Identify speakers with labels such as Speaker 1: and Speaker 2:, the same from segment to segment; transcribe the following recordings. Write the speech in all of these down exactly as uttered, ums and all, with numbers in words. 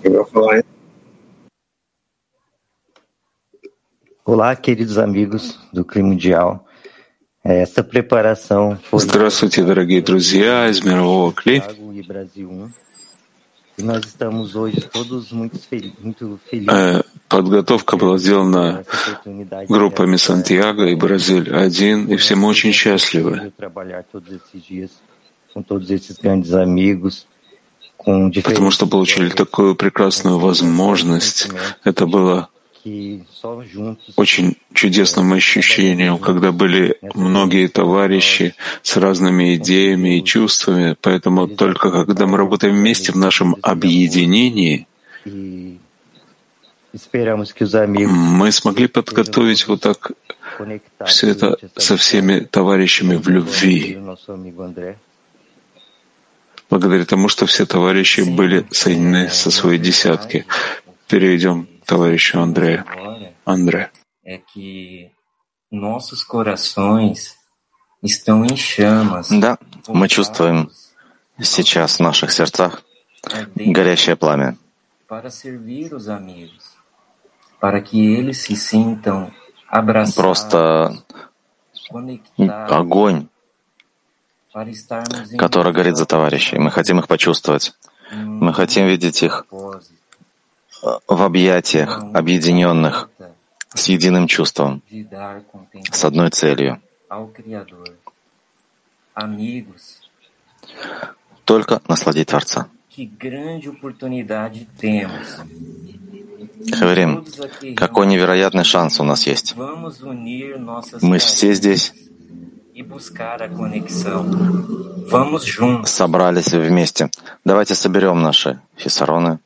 Speaker 1: Olá, queridos amigos do Clima Mundial. Essa preparação foi
Speaker 2: Здравствуйте, дорогие друзья из мирового Кли.
Speaker 1: e Brasil um. E nós estamos hoje todos muito fel- muito felizes
Speaker 2: Подготовка была
Speaker 1: por
Speaker 2: сделана
Speaker 1: essa oportunidade de
Speaker 2: группами
Speaker 1: realizar
Speaker 2: Сантьяго и Бразиль один, и все мы очень счастливы,
Speaker 1: de trabalhar todos esses dias com todos esses grandes amigos, com
Speaker 2: потому что получили
Speaker 1: diferentes
Speaker 2: такую прекрасную возможность. Это было
Speaker 1: que só juntos
Speaker 2: очень чудесным ощущением, когда были многие товарищи с разными идеями и чувствами. Поэтому только когда мы работаем вместе в нашем объединении,
Speaker 1: e esperamos que os amigos
Speaker 2: мы смогли подготовить вот так
Speaker 1: conectados
Speaker 2: все это со всеми товарищами в любви,
Speaker 1: o nosso amigo André.
Speaker 2: благодаря тому, что все товарищи были соединены со своей десятки. Перейдем к товарищу Андрею. Андре.
Speaker 3: É que nossos corações estão em chamas.
Speaker 4: Да, мы чувствуем сейчас в наших сердцах горящее пламя.
Speaker 3: Para servir os amigos, para que eles se sintam abraçados,
Speaker 4: Просто
Speaker 3: conectados,
Speaker 4: огонь,
Speaker 3: para estarmos em
Speaker 4: который горит за товарищей. Мы хотим их почувствовать. Мы хотим видеть их в объятиях, объединенных, с единым чувством,
Speaker 3: de dar
Speaker 4: с одной целью.
Speaker 3: ao Criador. Amigos,
Speaker 4: Только насладить Творца.
Speaker 3: que grande oportunidade temos.
Speaker 4: Говорим, какой невероятный шанс у нас есть.
Speaker 3: Vamos unir nossas
Speaker 4: Мы все здесь
Speaker 3: e buscar a conexão. Vamos juntos.
Speaker 4: собрались вместе. Давайте соберем наши хисароны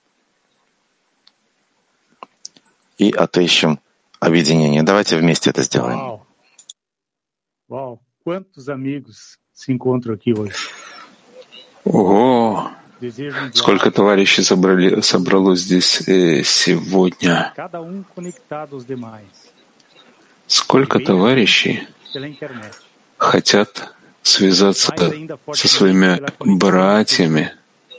Speaker 4: и отыщем объединение. Давайте вместе это сделаем.
Speaker 5: Uau! Uau! Quantos amigos se encontram aqui hoje?
Speaker 2: Ого!
Speaker 5: Desejo um
Speaker 2: Сколько товарищей собрали, собралось здесь э, сегодня?
Speaker 5: cada um conectado aos demais
Speaker 2: Сколько товарищей
Speaker 5: pela internet.
Speaker 2: хотят связаться со своими братьями?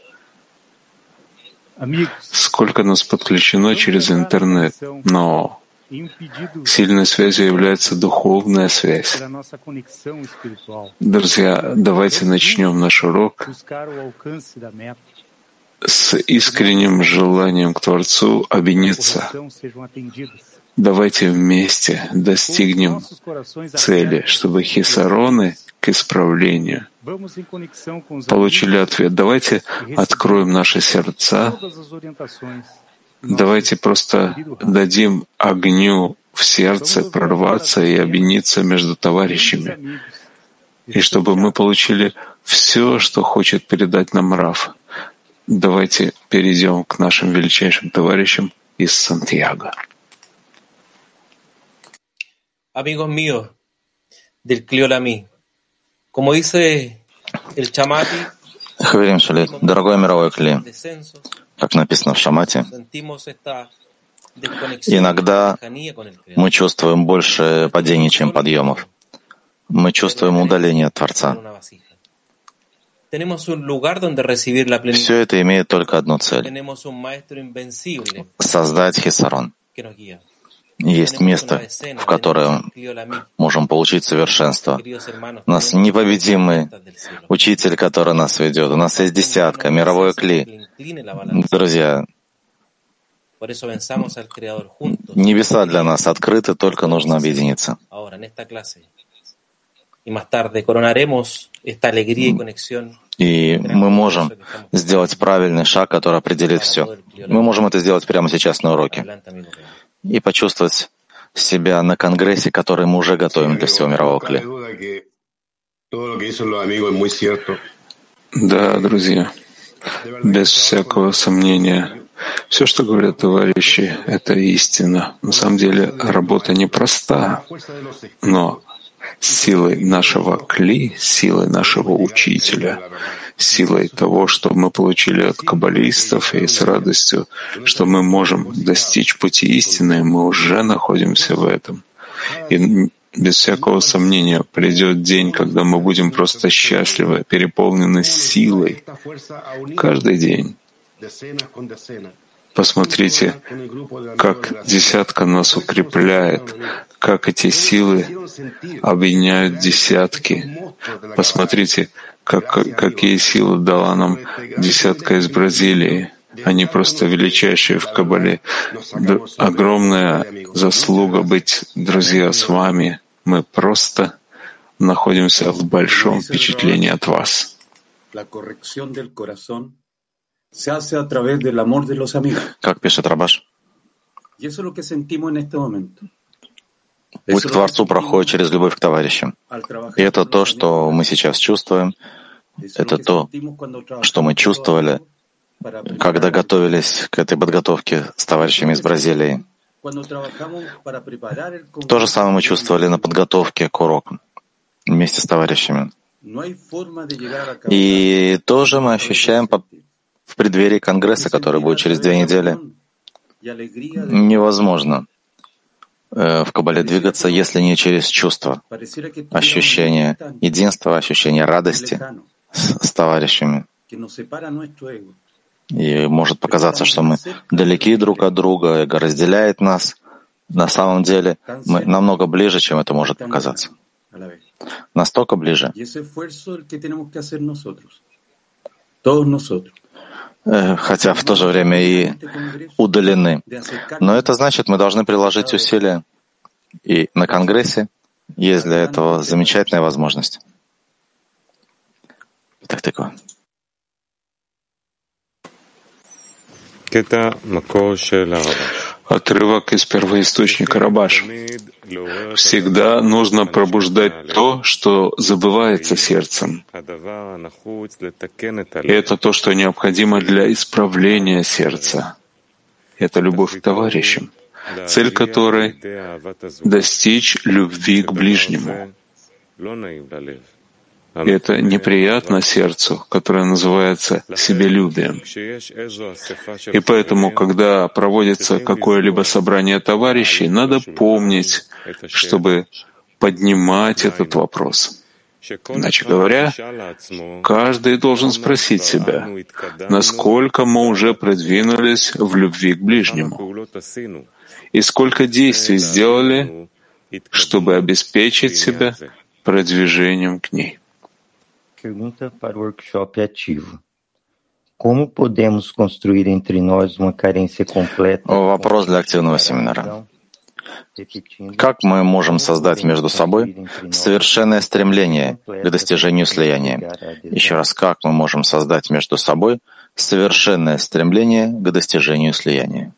Speaker 5: Amigos,
Speaker 2: Сколько нас подключено через интернет? Но
Speaker 5: em um pedido
Speaker 2: сильной связью является духовная связь.
Speaker 5: pela nossa conexão espiritual,
Speaker 2: Друзья, давайте начнем наш урок
Speaker 5: buscar o alcance da meta,
Speaker 2: с искренним желанием к Творцу объединиться.
Speaker 5: correção sejam atendidas.
Speaker 2: Давайте вместе достигнем
Speaker 5: Nossos corações
Speaker 2: цели,
Speaker 5: abertos,
Speaker 2: чтобы хисароны к исправлению
Speaker 5: vamos em conexão com os
Speaker 2: получили
Speaker 5: amigos
Speaker 2: ответ. Давайте откроем наши сердца,
Speaker 5: todas as orientações.
Speaker 2: давайте просто дадим огню в сердце прорваться и объединиться между товарищами,
Speaker 5: Amigos,
Speaker 2: и чтобы мы получили все, что хочет передать нам Раф. Давайте перейдем к нашим величайшим товарищам из Сантьяго.
Speaker 6: Amigos míos del Clio Lamy, como dice el Chamati,
Speaker 4: Хаверим Шали, дорогой мировой Кли,
Speaker 6: descensos,
Speaker 4: как написано в Шамате,
Speaker 6: sentimos esta desconexión,
Speaker 4: иногда
Speaker 6: lejanía con el Creador.
Speaker 4: мы чувствуем больше падений, чем подъемов. Мы чувствуем удаление от Творца.
Speaker 6: Una vasija. Tenemos un lugar donde recibir la plenitud.
Speaker 4: Все это имеет только одну цель
Speaker 6: Tenemos un maestro invencible
Speaker 4: — создать хисарон.
Speaker 6: que nos guía.
Speaker 4: Есть
Speaker 6: Tenemos una
Speaker 4: место,
Speaker 6: escena
Speaker 4: в котором
Speaker 6: del Clio Lamy,
Speaker 4: можем получить совершенство.
Speaker 6: queridos hermanos,
Speaker 4: У нас
Speaker 6: tenemos
Speaker 4: непобедимый
Speaker 6: puertas del cielo.
Speaker 4: учитель, который нас ведет. У нас есть десятка, мировой Кли.
Speaker 6: Incline la balanza.
Speaker 4: Друзья,
Speaker 6: Por eso venzamos al Creador juntos.
Speaker 4: небеса для нас открыты, только нужно объединиться.
Speaker 6: Ahora, en esta clase. Y más tarde coronaremos esta alegría y conexión.
Speaker 4: И мы можем сделать правильный шаг, который определит все. Мы можем это сделать прямо сейчас на уроке
Speaker 6: Adelante, amigo.
Speaker 4: и почувствовать себя на конгрессе, который мы уже готовим для всего мирового Кли.
Speaker 2: Да, друзья, без всякого сомнения, все, что говорят товарищи, это истина. На самом деле работа непроста, но силой нашего Кли, силой нашего учителя, силой того, что мы получили от каббалистов, и с радостью, что мы можем достичь пути истины, мы уже находимся в этом. И без всякого сомнения придет день, когда мы будем просто счастливы, переполнены силой. Каждый день Посмотрите, как десятка нас укрепляет, как эти силы объединяют десятки. Посмотрите, как, какие силы дала нам десятка из Бразилии. Они просто величайшие в Кабале. Д- огромная заслуга быть, друзья, с вами. Мы просто находимся в большом впечатлении от вас.
Speaker 4: Как пишет Рабаш, путь к Творцу проходит через любовь к товарищам. И это то, что мы сейчас чувствуем, это то, что мы чувствовали, когда готовились к этой подготовке с товарищами из Бразилии. То же самое мы чувствовали на подготовке к урокам вместе с товарищами. И тоже мы ощущаем в преддверии Конгресса, который будет через две недели. Невозможно в Кабале двигаться, если не через чувства, ощущение единства, ощущение радости с, с товарищами. И может показаться, что мы далеки друг от друга, эго разделяет нас. На самом деле мы намного ближе, чем это может показаться. Настолько ближе. Хотя в то же время и удалены. Но это значит, мы должны приложить усилия. И на Конгрессе есть для этого замечательная возможность. Так такое.
Speaker 2: Отрывок из первоисточника Рабаш. Всегда нужно пробуждать то, что забывается сердцем. И это то, что необходимо для исправления сердца. Это любовь к товарищам, цель которой — достичь любви к ближнему. И это неприятно сердцу, которое называется себелюбием. И поэтому, когда проводится какое-либо собрание товарищей, надо помнить, чтобы поднимать этот вопрос. Иначе говоря, каждый должен спросить себя, насколько мы уже продвинулись в любви к ближнему, и сколько действий сделали, чтобы обеспечить себя продвижением к ней.
Speaker 1: Pergunta para o workshop ativo. Como podemos construir entre nós uma carência completa?
Speaker 4: Вопрос для активного семинара. Как мы можем создать между собой совершенное стремление к достижению слияния? Еще раз, как мы можем создать между собой совершенное стремление к достижению слияния?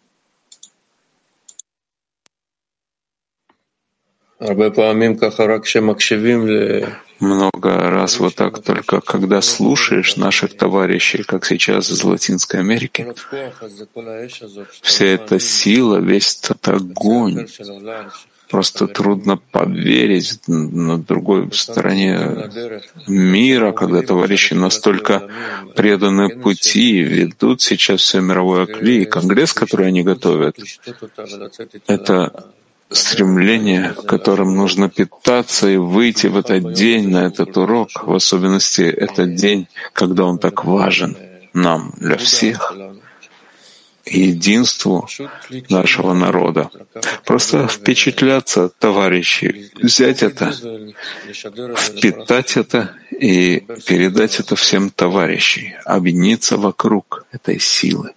Speaker 2: Много раз вот так только, когда слушаешь наших товарищей, как сейчас из Латинской Америки, вся эта сила, весь этот огонь, просто трудно поверить на другой стороне мира, когда товарищи настолько преданы пути, ведут сейчас все мировое АКЛИ, и конгресс, который они готовят, это стремление, которым нужно питаться и выйти в этот день на этот урок, в особенности этот день, когда он так важен нам, для всех, единству нашего народа. Просто впечатляться от товарищей, взять это, впитать это и передать это всем товарищам, объединиться вокруг этой силы.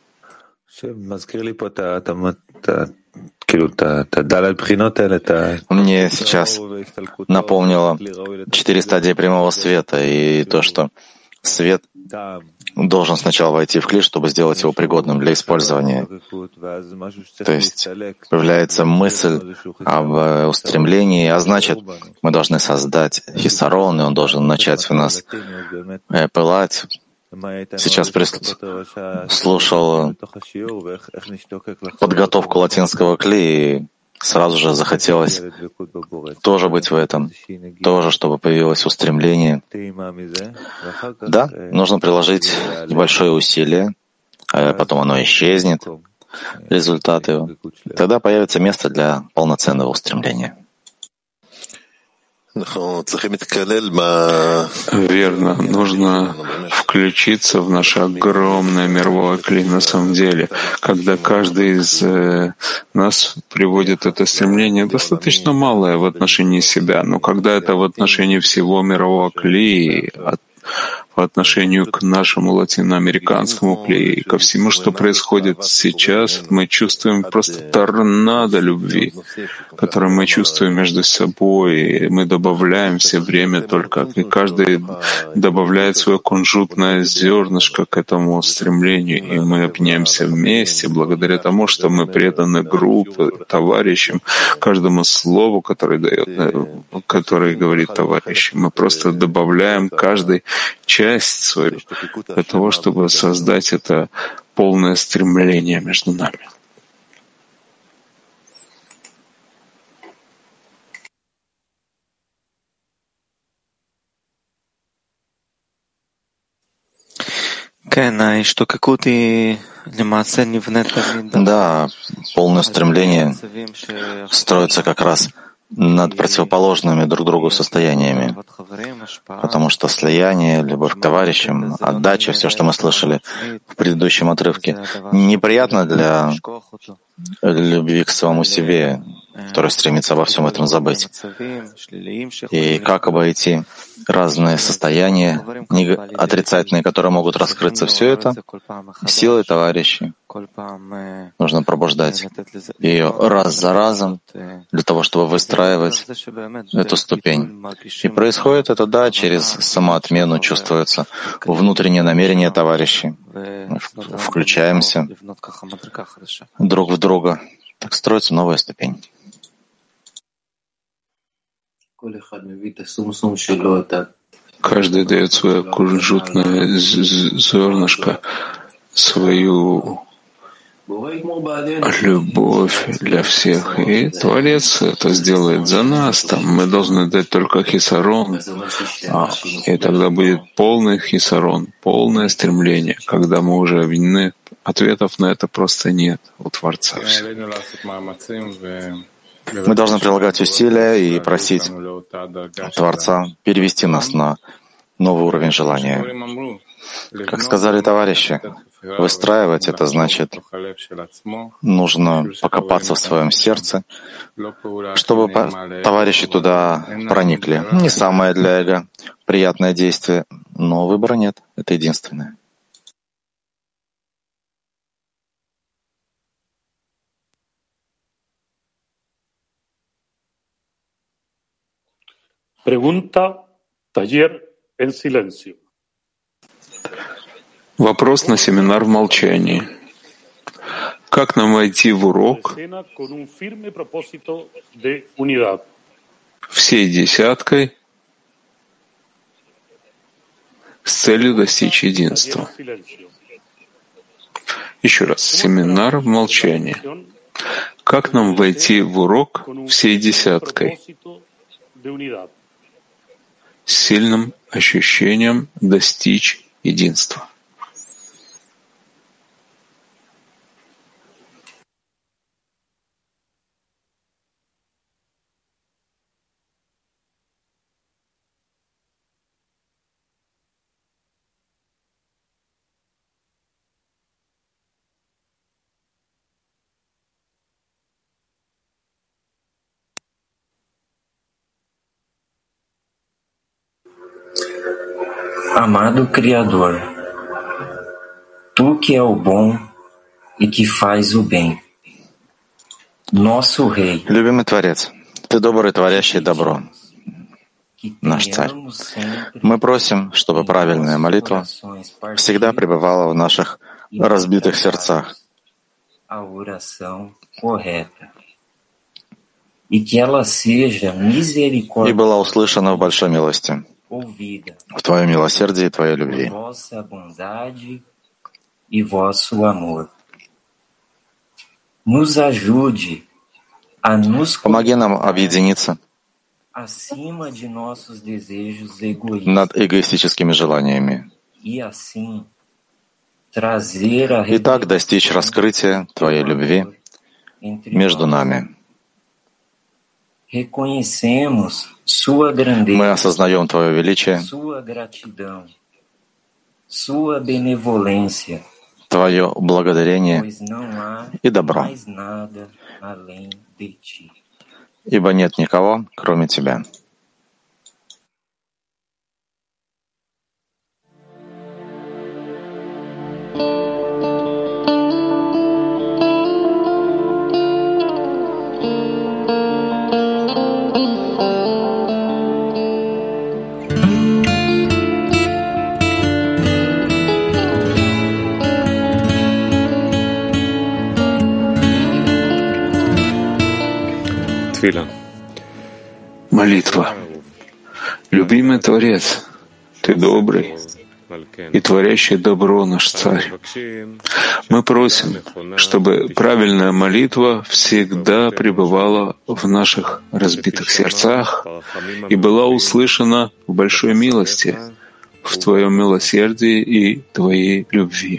Speaker 4: Мне сейчас напомнило четыре стадии прямого света и то, что свет должен сначала войти в клей, чтобы сделать его пригодным для использования. То есть появляется мысль об устремлении, а значит, мы должны создать хисарон, и он должен начать в нас пылать. Сейчас слушал подготовку латинского клея, и сразу же захотелось тоже быть в этом, тоже, чтобы появилось устремление. Да, нужно приложить небольшое усилие, а потом оно исчезнет, результат его. Тогда появится место для полноценного устремления.
Speaker 2: Верно, нужно включиться в наше огромное мировое кли на самом деле. Когда каждый из э, нас приводит это стремление, достаточно малое в отношении себя, но когда это в отношении всего мирового кли, от по отношению к нашему латиноамериканскому клею и ко всему, что происходит сейчас, мы чувствуем просто торнадо любви, которое мы чувствуем между собой, и мы добавляем все время только, и каждый добавляет свое кунжутное зернышко к этому стремлению, и мы объединяемся вместе благодаря тому, что мы преданы группе, товарищам, каждому слову, который дает, который говорит товарищ. Мы просто добавляем каждый часть свою для того, чтобы создать это полное стремление между нами.
Speaker 4: Да, полное стремление строится как раз над противоположными друг другу состояниями, потому что слияние, любовь к товарищам, отдача, все, что мы слышали в предыдущем отрывке, неприятно для любви к самому себе, который стремится во всем этом забыть. И как обойти разные состояния отрицательные, которые могут раскрыться, все это силой товарищей. Нужно пробуждать ее раз за разом для того, чтобы выстраивать эту ступень. И происходит это, да, через самоотмену чувствуется внутреннее намерение товарищей. Мы включаемся друг в друга. Так строится новая ступень.
Speaker 2: Каждый дает свое кунжутное зернышко, свою любовь для всех. И Творец это сделает за нас. Там мы должны дать только хисарон, а, и тогда будет полный хисарон, полное стремление. Когда мы уже объединены, ответов на это просто нет у Творца.
Speaker 4: Мы должны прилагать усилия и просить Творца перевести нас на новый уровень желания. Как сказали товарищи, выстраивать это значит, нужно покопаться в своем сердце, чтобы товарищи туда проникли. Не самое для эго приятное действие, но выбора нет. Это единственное.
Speaker 5: Pregunta, taller en silencio.
Speaker 2: Вопрос на семинар в молчании. Как нам войти в урок всей десяткой с целью достичь единства? Еще раз, семинар в молчании. Как нам войти в урок всей десяткой с сильным ощущением достичь единства?
Speaker 3: Amado Criador, Tu que é o bom e que faz o bem, nosso Rei,
Speaker 4: Любимый Творец, Ты добрый, творящий добро, наш Царь. Мы просим, чтобы правильная молитва всегда пребывала в наших разбитых сердцах, и была услышана в большой милости, в Твоем милосердии и Твоей любви. Помоги нам объединиться над эгоистическими желаниями и так достичь раскрытия Твоей любви между нами. Мы осознаем Твое величие, Твое благодарение и добро, ибо нет никого, кроме Тебя.
Speaker 2: Молитва. Любимый Творец, Ты добрый и творящий добро наш Царь. Мы просим, чтобы правильная молитва всегда пребывала в наших разбитых сердцах и была услышана в большой милости, в Твоем милосердии и Твоей любви.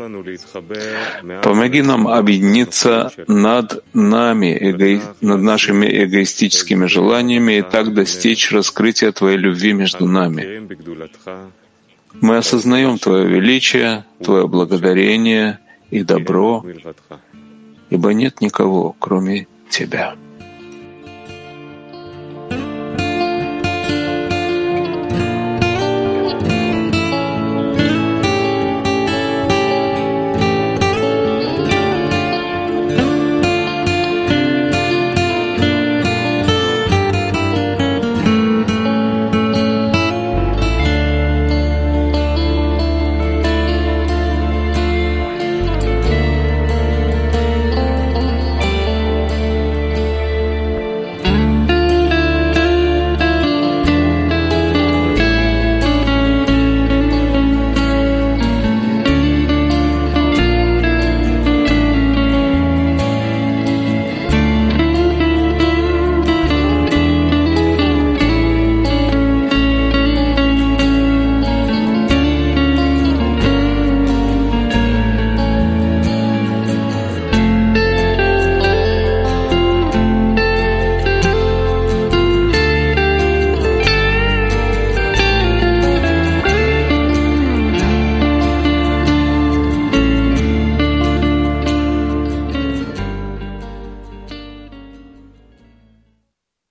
Speaker 2: Помоги нам объединиться над нами, эго... над нашими эгоистическими желаниями и так достичь раскрытия Твоей любви между нами. Мы осознаем Твое величие, Твое благодарение и добро, ибо нет никого, кроме Тебя.